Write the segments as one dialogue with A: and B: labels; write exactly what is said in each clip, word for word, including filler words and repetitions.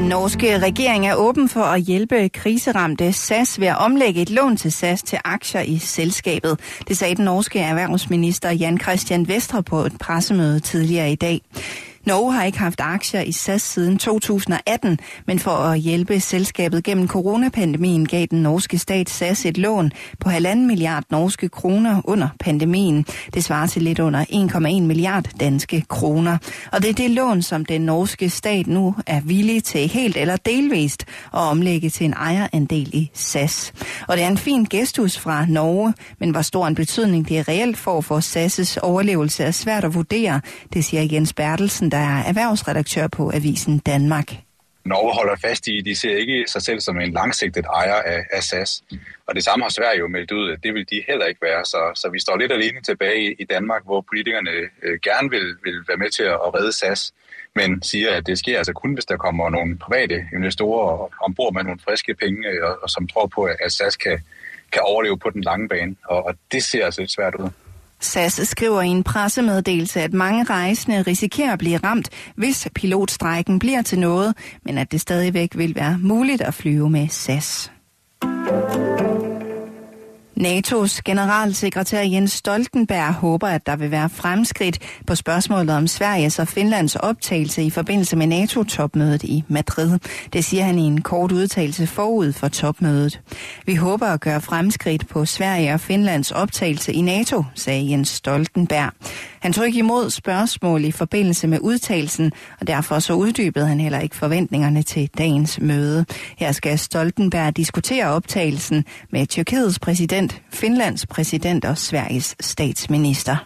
A: Den norske regering er åben for at hjælpe kriseramte S A S ved at omlægge et lån til S A S til aktier i selskabet. Det sagde den norske erhvervsminister Jan Christian Vestre på et pressemøde tidligere i dag. Norge har ikke haft aktier i S A S siden to tusind og atten, men for at hjælpe selskabet gennem coronapandemien gav den norske stat S A S et lån på halvanden milliard norske kroner under pandemien. Det svarer til lidt under en komma en milliard danske kroner. Og det er det lån, som den norske stat nu er villig til helt eller delvist at omlægge til en ejerandel i S A S. Og det er en fin gestus fra Norge, men hvor stor en betydning det er reelt for for S A S' overlevelse er svært at vurdere, det siger Jens Bertelsen, der er erhvervsredaktør på Avisen Danmark.
B: Norge holder fast i, de ser ikke sig selv som en langsigtet ejer af, af S A S. Og det samme har Sverige jo meldt ud, at det vil de heller ikke være. Så, så vi står lidt alene tilbage i, i Danmark, hvor politikerne øh, gerne vil, vil være med til at, at redde S A S, men siger, at det sker altså kun, hvis der kommer nogle private investorer ombord med nogle friske penge, og, og som tror på, at S A S kan, kan overleve på den lange bane. Og, og det ser altså lidt svært ud.
A: S A S skriver i en pressemeddelelse, at mange rejsende risikerer at blive ramt, hvis pilotstrejken bliver til noget, men at det stadigvæk vil være muligt at flyve med S A S. NATO's generalsekretær Jens Stoltenberg håber, at der vil være fremskridt på spørgsmålet om Sveriges og Finlands optagelse i forbindelse med NATO-topmødet i Madrid. Det siger han i en kort udtalelse forud for topmødet. Vi håber at gøre fremskridt på Sverige og Finlands optagelse i NATO, sagde Jens Stoltenberg. Han tog ikke imod spørgsmål i forbindelse med udtalelsen, og derfor så uddybede han heller ikke forventningerne til dagens møde. Her skal Stoltenberg diskutere optagelsen med Tyrkiets præsident, Finlands præsident og Sveriges statsminister.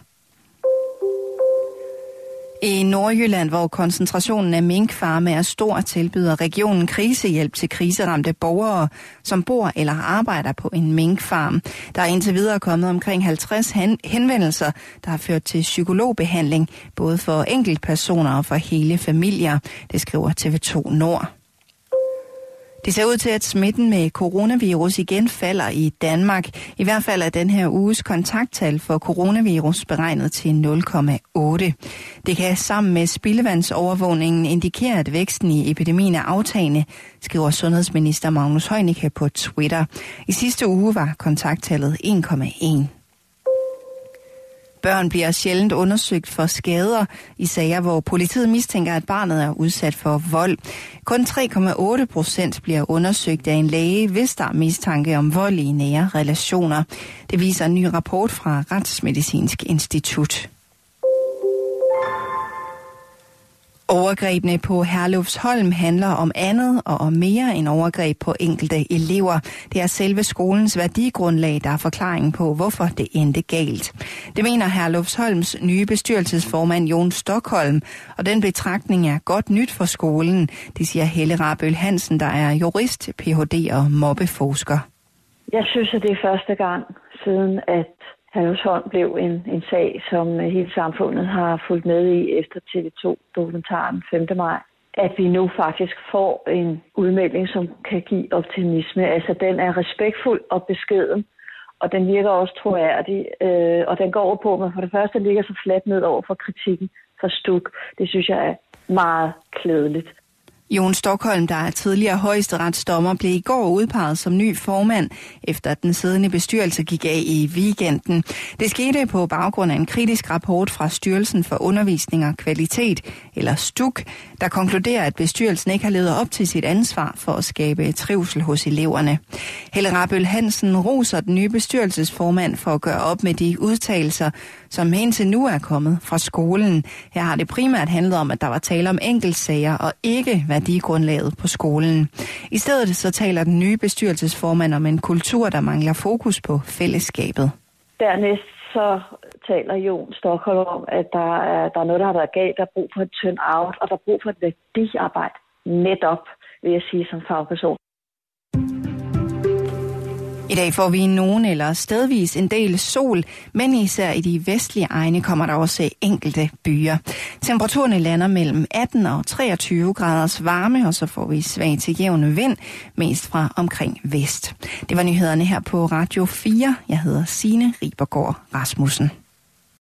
A: I Nordjylland, hvor koncentrationen af minkfarme er stor, tilbyder regionen krisehjælp til kriseramte borgere, som bor eller arbejder på en minkfarm. Der er indtil videre kommet omkring halvtreds henvendelser, der har ført til psykologbehandling, både for enkeltpersoner og for hele familier. Det skriver T V to Nord. Det ser ud til, at smitten med coronavirus igen falder i Danmark. I hvert fald er den her uges kontakttal for coronavirus beregnet til nul komma otte. Det kan sammen med spildevandsovervågningen indikere, at væksten i epidemien er aftagende, skriver sundhedsminister Magnus Heunicke på Twitter. I sidste uge var kontakttallet en komma en. Børn bliver sjældent undersøgt for skader i sager, hvor politiet mistænker, at barnet er udsat for vold. Kun tre komma otte procent bliver undersøgt af en læge, hvis der er mistanke om vold i nære relationer. Det viser en ny rapport fra Retsmedicinsk Institut. Overgrebene på Herlufsholm handler om andet og om mere end overgreb på enkelte elever. Det er selve skolens værdigrundlag, der er forklaringen på, hvorfor det endte galt. Det mener Herlufsholms nye bestyrelsesformand Jon Stockholm, og den betragtning er godt nyt for skolen. Det siger Helle Rabøl Hansen, der er jurist, P H D og mobbeforsker.
C: Jeg synes, at det er første gang siden, at Herlufsholm blev en, en sag, som hele samfundet har fulgt med i efter T V to-dokumentaren femte maj. At vi nu faktisk får en udmelding, som kan give optimisme. Altså, den er respektfuld og beskeden, og den virker også troværdig. Øh, og den går over på, at man for det første ligger så fladt ned over for kritikken fra Stuk. Det synes jeg er meget klædeligt.
A: Jon Stockholm, der er tidligere højesteretsdommer, blev i går udpeget som ny formand, efter at den siddende bestyrelse gik af i weekenden. Det skete på baggrund af en kritisk rapport fra Styrelsen for Undervisning og Kvalitet, eller Stuk, der konkluderer, at bestyrelsen ikke har levet op til sit ansvar for at skabe trivsel hos eleverne. Helle Rabøl Hansen roser den nye bestyrelsesformand for at gøre op med de udtalelser, som indtil nu er kommet fra skolen. Her har det primært handlet om, at der var tale om enkeltsager og ikke værdigrundlaget på skolen. I stedet så taler den nye bestyrelsesformand om en kultur, der mangler fokus på fællesskabet.
C: Dernæst så taler Jon Stockholm om, at der er, der er noget, der har været galt. Der er brug for et turn out, og der er brug for et værdiarbejde. Netop, vil jeg sige som fagperson.
A: I dag får vi nogen eller stedvis en del sol, men især i de vestlige egne kommer der også enkelte byer. Temperaturerne lander mellem atten og treogtyve graders varme, og så får vi svag til jævn vind, mest fra omkring vest. Det var nyhederne her på Radio fire. Jeg hedder Signe Ribergaard Rasmussen.